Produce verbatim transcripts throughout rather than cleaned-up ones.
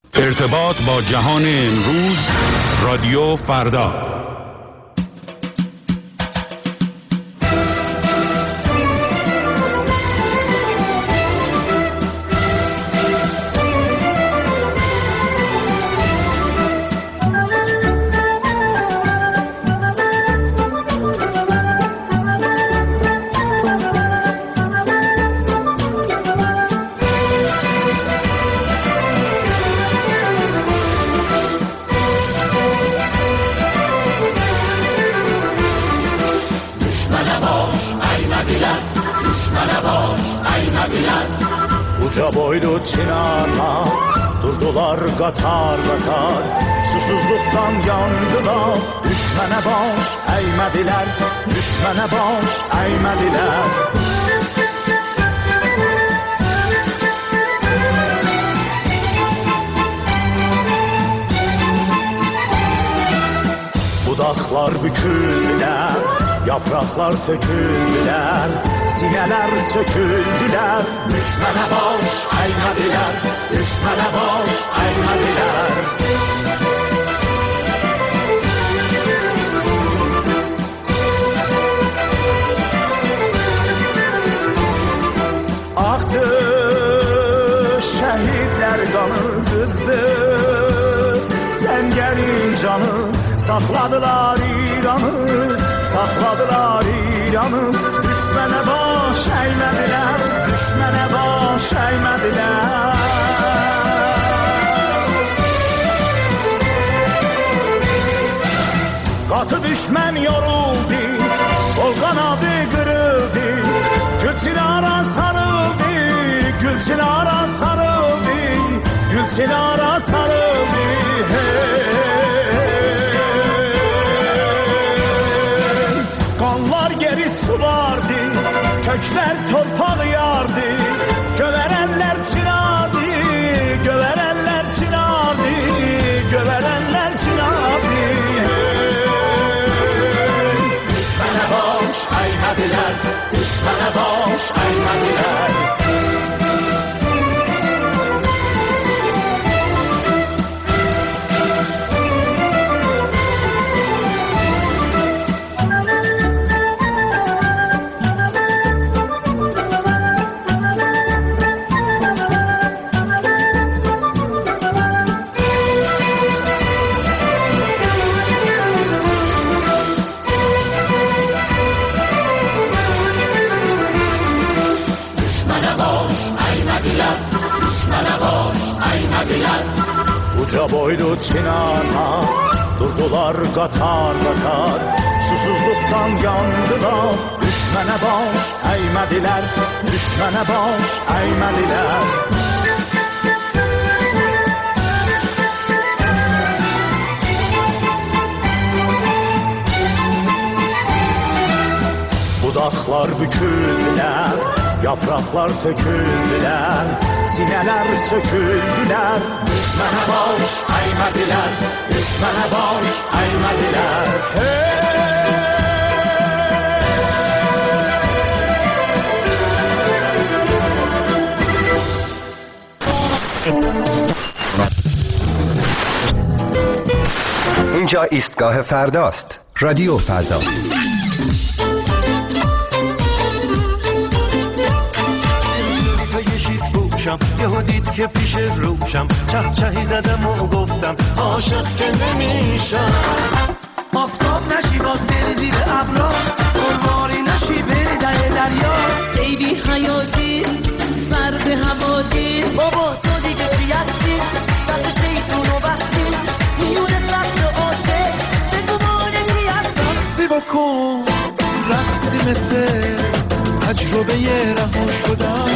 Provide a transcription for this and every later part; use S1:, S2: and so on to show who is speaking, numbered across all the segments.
S1: ارتباط با جهان امروز، رادیو فردا.
S2: Uca boylu çınarlar durdular qatar qatar, susuzluqdan yandılar. Düşmənə baş əymədilər, düşmənə baş əymədilər. Budaqlar büküldülər, yapraklar töküldülər, sinələr söküldülər. Düşmənə baş əymədilər, düşmənə baş əymədilər. Axdı şəhidlər qanı qızdı, səngərin canı. Sakladılar İran'ı, sakladılar İran'ı. Düşmene baş eğmediler, düşmene baş eğmediler. Katı düşmen yoruldu, kol kanadı kırıldı. Gülçinara sarıldı, Gülçinara sarıldı, Gülçinara sarıldı. Hey. Kanlar geri sulardı, kökler torpağı yardı. Göverenler çınardı, göverenler çınardı, göverenler çınardı. Düşmene baş eğmediler, düşmene baş eğmediler. Uca boylu çınarlar durdular qatar qatar, susuzluqdan yandılar. Düşmənə baş əymədilər, düşmənə baş əymədilər. Budaqlar büküldülər, yapraklar töküldülər, sinələr söküldülər. Düşmənə baş əymədilər, düşmənə baş əymədilər. Hey!
S3: اینجا ایستگاه فرداست. رادیو فردا.
S4: یهو دید که پیش روشم چه چهی زدم و گفتم عاشق که نمیشم. آفتاب نشی باز بری زیر ابرا، قربانی نشی بری در دریا.
S5: ای بی حیاتی سرد هواتی،
S4: بابا تو دیگه چی هستی؟ دست شیطون رو بستی میونه سبت عاشق، بگو مانگی هستم. سی بکن رقصی مثل تجربه رها شدم.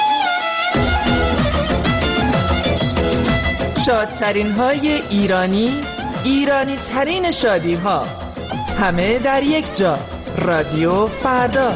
S6: شادترین های ایرانی، ایرانی ترین شادی ها، همه در یک جا. رادیو فردا.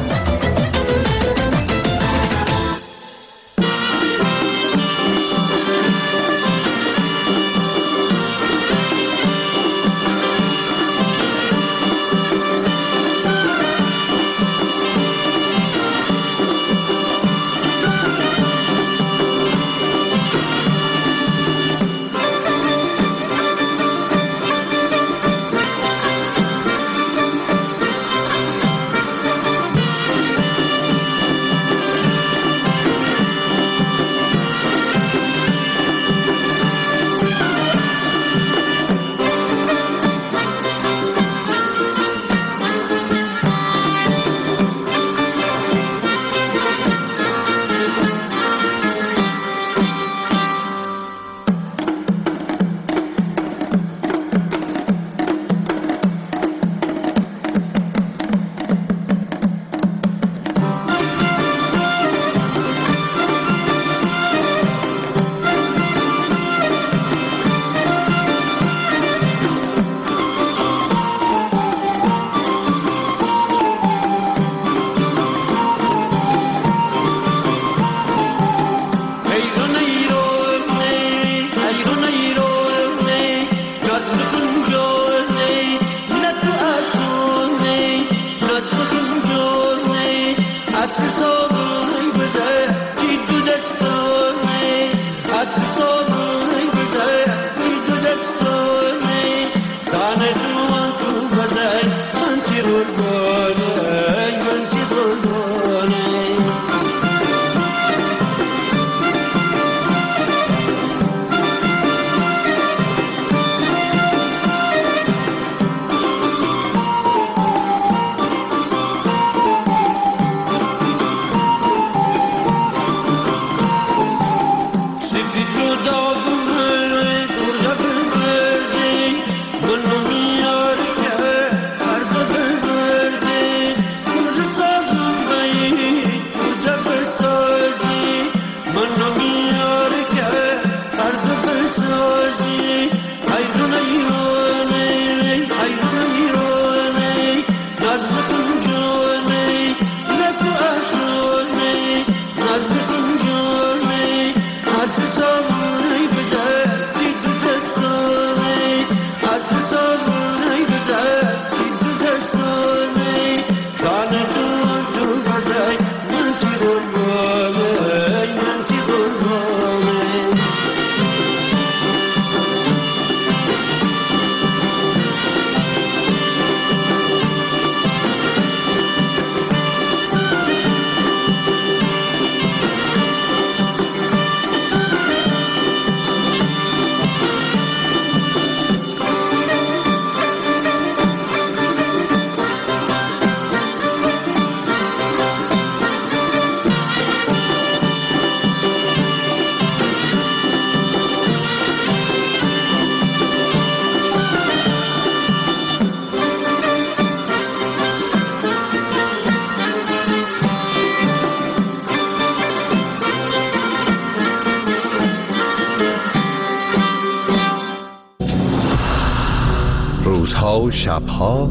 S3: روزها و شبها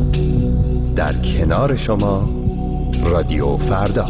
S3: در کنار شما رادیو فردا.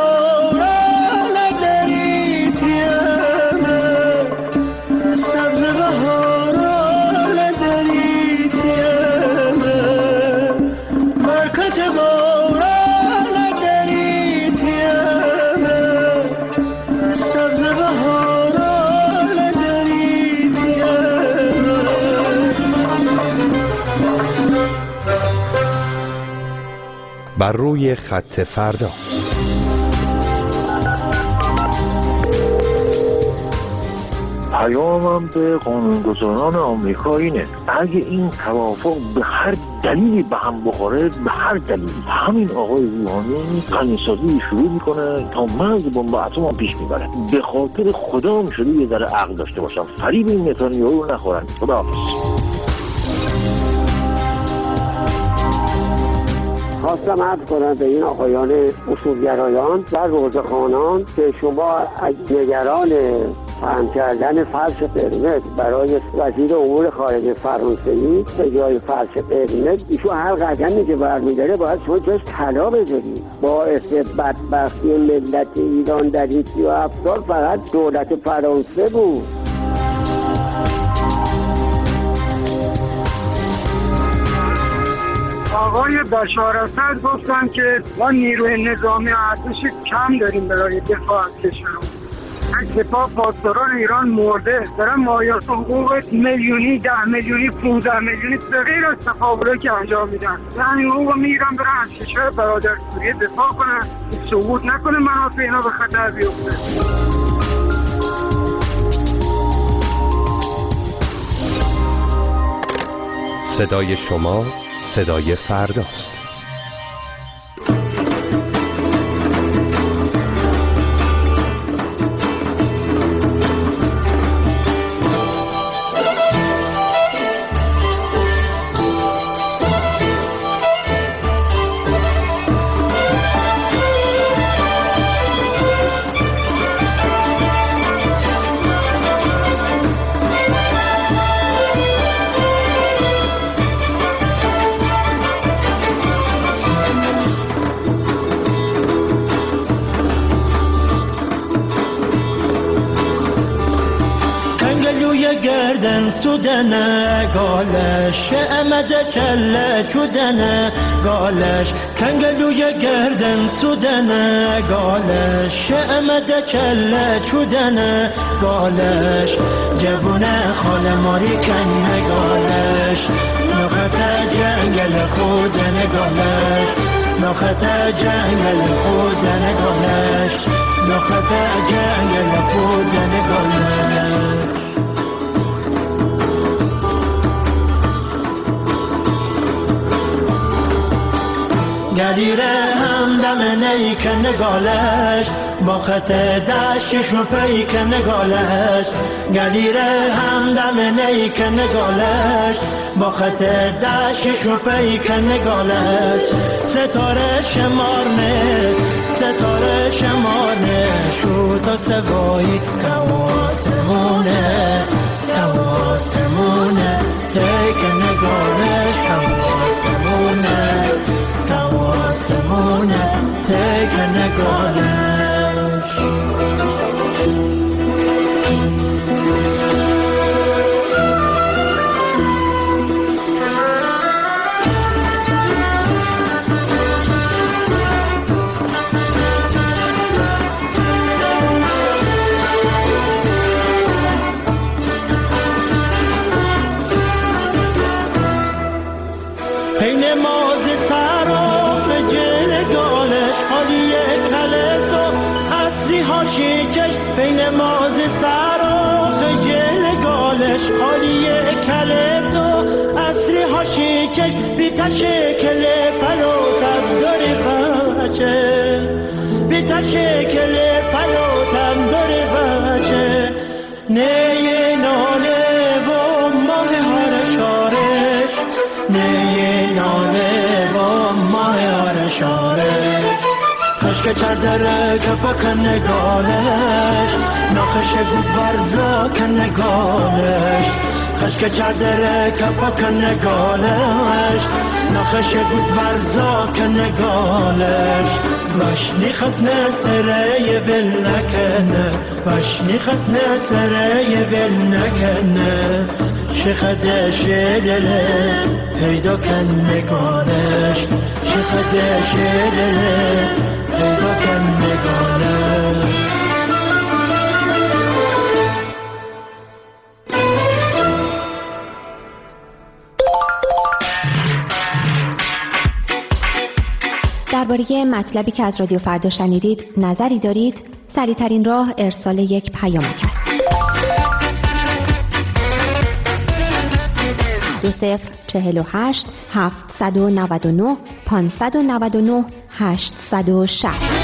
S4: سبز
S3: بر روی خط فردا.
S7: پیامم به قانونگذاران آمریکا اینه: اگه این توافق به هر دلیلی به هم بخوره، به هر دلیلی، همین آقای روحانی غنی‌سازی شروع میکنه تا مرز بمب اتم پیش میبره. به خاطر خدا شده یه ذره عقل داشته باشم، فریب این نتانیاهو رو نخورن. خداحافظ.
S8: خواستم عرض کنم به این آقایان اصولگرایان و روزخوانان که شما نگران فهم کردن فرش قرمز برای وزیر امور خارجه فرانسوی به جای فرش قرمز، ایشون هر قدمی که برمی‌داره باید شما جاش طلا بذارید. باعث بدبختی ملت ایران در این سی و هفت سال فقط دولت فرانسه بود.
S9: آقای بشار اسد گفتن که ما نیروی نظامی ارتش کم داریم برای دفاع از کشورمون. سپاه پاسداران ایران مرده، دارن مایات حقوق میلیونی، ده میلیونی، پونزده میلیونی به غیر از تقابلی که انجام میدن، یعنی حقوق میگیرن برن از کشور برادر سوریه دفاع کنن، سقوط نکنه منافع اینا به خطر بیفته.
S3: صدای شما صدای فرداست.
S10: سودنه گالش امده چله چودنه گالش کنگلوی گردن سودنه گالش امده چله چودنه گالش جوونه خاله ماری کنه گالش نخت جنگل خودنه گالش نخت جنگل خودنه گالش نخت جنگل خودنه گالش گلیره همدم نیکن نگالش با خط دشتش و پیکن نگالش گلیره همدم نیکن نگالش با خط دشتش و پیکن نگالش ستاره شمارنه ستاره شمارنه شو تا سوایی کواسمونه کواسمونه تیکن نگالش کواسمونه کواسمونه تک نگالش پین ماز سراف جل گالش خالی کلس و اصری هاشی چش پین ماز سراف جل گالش خالی کلس و اصری هاشی چش بیتا شکل پلوتم داری بچه بیتا شکل پلوتم داری بچه نیه ناله و ماه هر شارش نیه ناله و ماه هر شارش خشک چردره کپا کن نگالش نخش بود برزا کن نگالش خشک چردره کپا کن نگالش نخش بود برزا کن نگالش باشنی خست نسره بل نکنه باشنی خست نسره بل نکنه شخدش دله پیدا کن نگالش شخدش دله پیدا کن نگالش
S11: در درباره مطلبی که از رادیو فردا شنیدید نظری دارید؟ سریع‌ترین راه ارسال یک پیامک است. دو صفر چهل و هشت هفتصد و نود و نه پانصد و نود و نه هشتصد و شصت.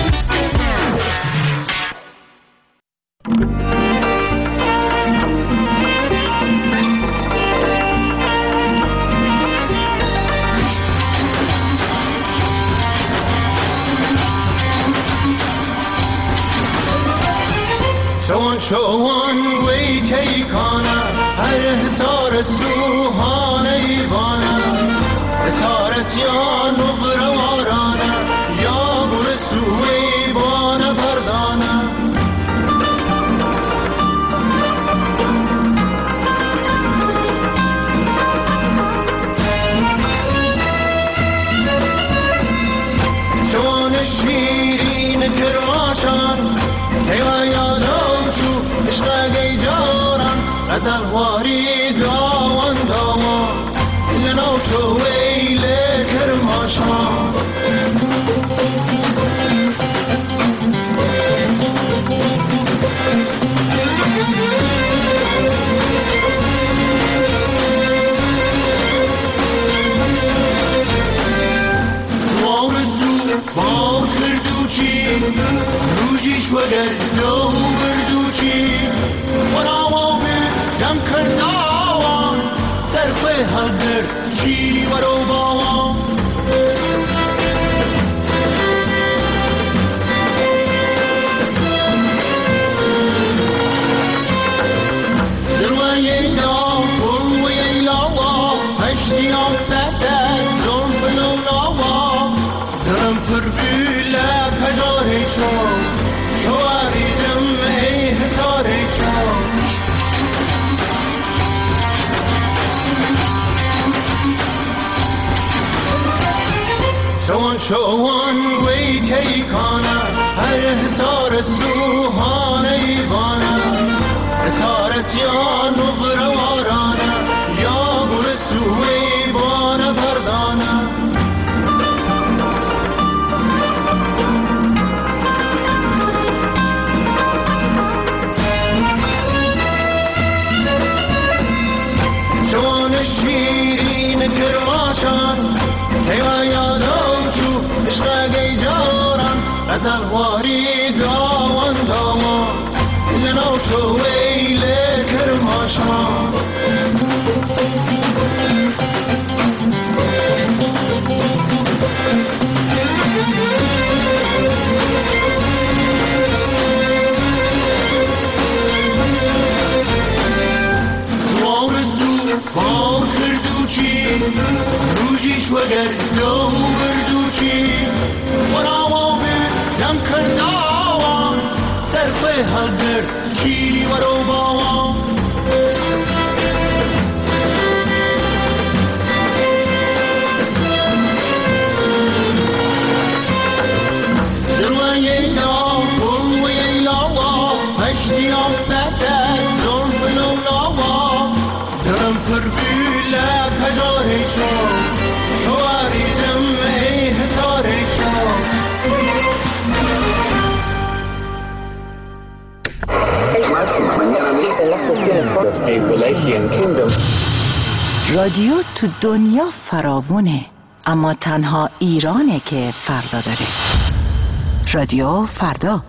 S10: چون چون وی کی کانا هر حسار سوهان ایوانا حسار سیان و غروارانا یا گل سوی بان پردانا چون شیرین کرماشان هیوا یادا عشقی جارم غزل واری داوان داوان لنو شو ویل کرماشان وارزو بار کردو چی روژیش وگر دو بردو چی یم کرداوان صرف هر چی ورو باوان زروی لا بروی لاوا هشتی آفتده زنف لولاوا درم پرگیله پجاره شو شواریدم ای هزاره شو چون چون وی کی کانا هر حسار سوهان ایوانا حسار سیان و غروارانا یا گل سوی بان پردانا چون شیرین کرماشان هیوا یادا عشقی جارم غزل واری داوان داوان لنو شو ویل کرماشان وارزو بار کردو چی روژیش وگر دو بردو چی یم کرداوان صرف هر چی ورو باوان زروی لا بروی لاوا هشتی آفتده زنف لولاوا درم پرگیله پجاره شو شواریدم ای هزاره شو
S12: رادیو تو دنیا فراوونه، اما تنها ایرانه که فردا داره. رادیو فردا.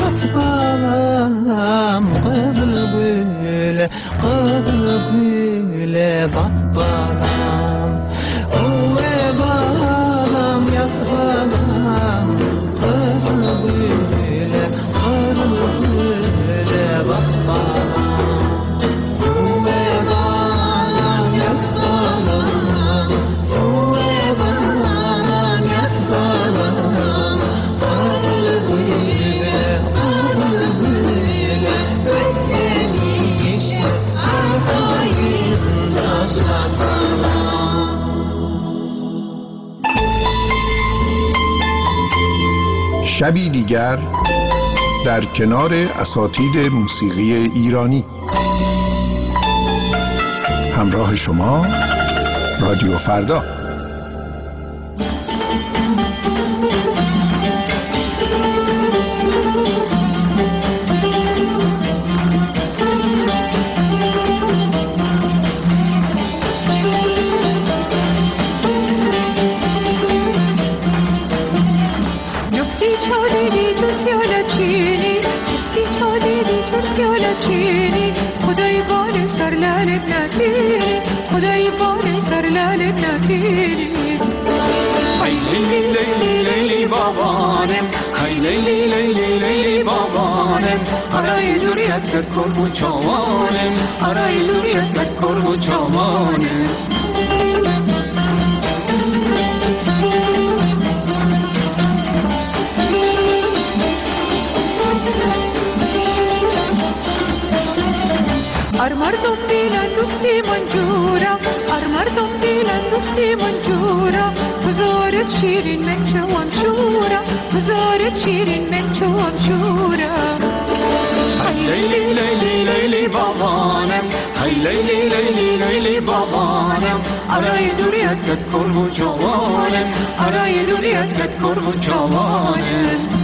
S10: yatmalam qızıl gül qızıl gül batbalam oy balam yatmalam qızıl gül qızıl gül batbalam oy balam yatmalam oy balam yatmalam qızıl gül qızıl gül ötmemiş arkayında saklanam.
S13: شبی دیگر در کنار اساتید موسیقی ایرانی. همراه شما رادیو فردا.
S10: Arayı duriyet kır kurbu çavanım, arayı duriyet kır kurbu çavanım.
S14: Armardom bilen dosti manjura, armardom bilen dosti manjura. Buzaret şirin men çavam şura, buzaret şirin men çavam şura.
S10: Hay leyli leyli leyli babanem, hay leyli leyli leyli babanem. Arayı duriyet kır kurbu çavanım, arayı duriyet kır kurbu çavanım.